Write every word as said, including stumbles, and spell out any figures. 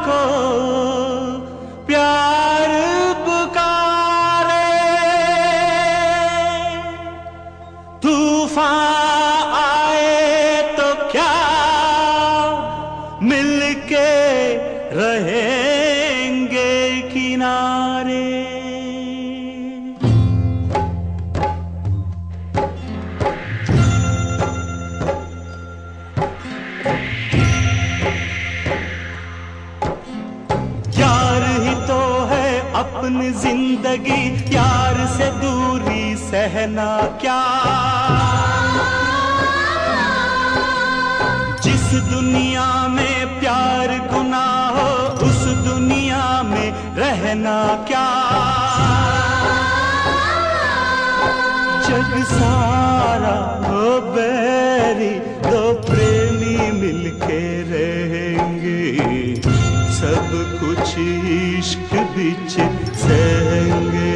को प्यार पुकारे। तूफान आए तो क्या मिलके रहेंगे किनारे। यार ही तो है अपनी जिंदगी, यार से दूरी सहना क्या। जिस दुनिया में प्यार गुनाह हो, उस दुनिया में रहना क्या। जग सारा हो बैरी, दो प्रेमी मिलके रहेंगे, सब कुछ इश्क बिच सहेंगे।